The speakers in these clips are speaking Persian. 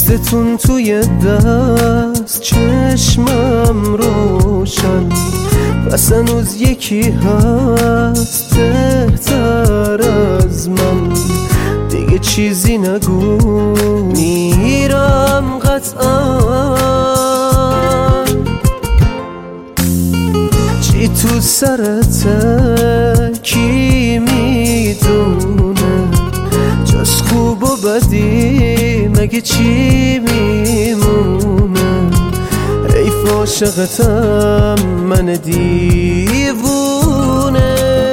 دستتون توی دست، چشمم روشن، پس هنوز یکی هست بهتر از من. دیگه چیزی نگو، میرم قطعا. چی تو سرته کی میدونه، جز خوب و بدی مگه چی میمونه. حیف عاشقتم من دیوونه.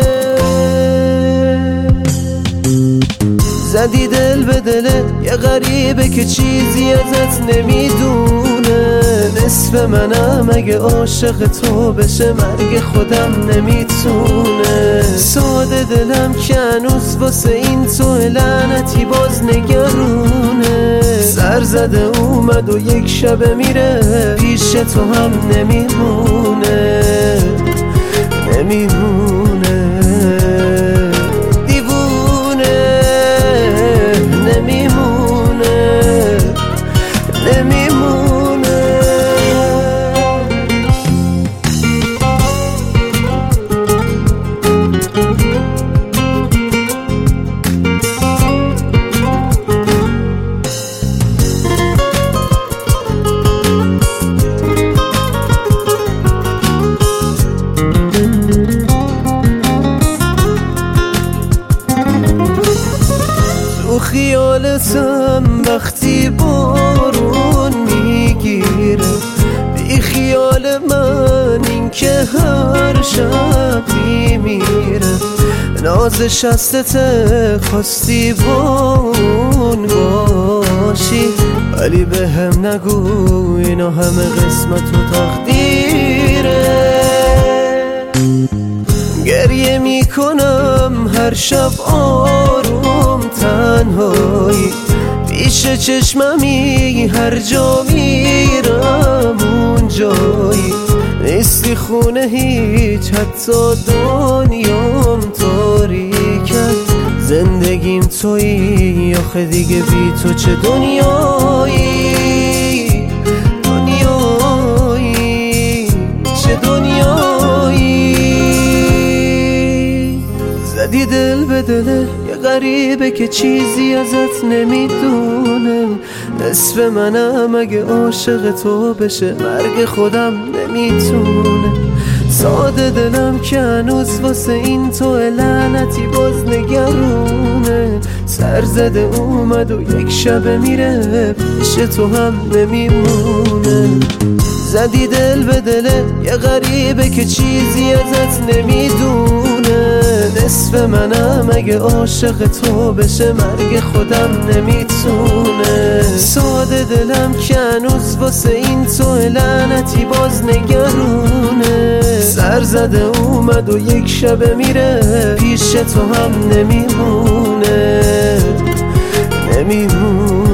زدی دل به دله یه غریبه که چیزی ازت نمیدونه. نصف منم اگه عاشق تو بشه مرگ خودم نمیتونه. ساده دلم که هنوز واسه این تو لعنتی باز نگرونه. سر زده اومد و یک شب میره، پیش تو هم نمیمونه. نمیمونه دیوونه، نمیمونه نمیمونه. تو خیالتم وقتی بارون میگیره، بی خیال من این که هر شب میمیره. ناز شستته خواستی بون باشی، ولی به هم نگو اینا همه قسمت و تقدیره. گریه میکنم هر شب آروم تنهایی، پیش چشممی هر جا میرم اونجایی. نیستی خونه هیچ، حتی دنیام تاریکه. زندگیم تویی آخه دیگه بی تو چه دنیایی. دنیایی چه دنیایی. زدی دل به دله یه غریبه که چیزی ازت نمیدونه. نصف منم اگه عاشق تو بشه مرگ خودم نمیتونه. ساده دلم که هنوز واسه این تو لعنتی باز نگرونه. سر زده اومد و یک شب میره، پیش تو هم نمیمونه. زدی دل به دله یه غریبه که چیزی ازت نمیدونه. نصف منم اگه عاشق تو بشه مرگ خودم نمیتونه. ساده دلم که هنوز واسه این تو لعنتی باز نگرونه. سر زده اومد و یک شب میره، پیش تو هم نمیمونه. نمیمونه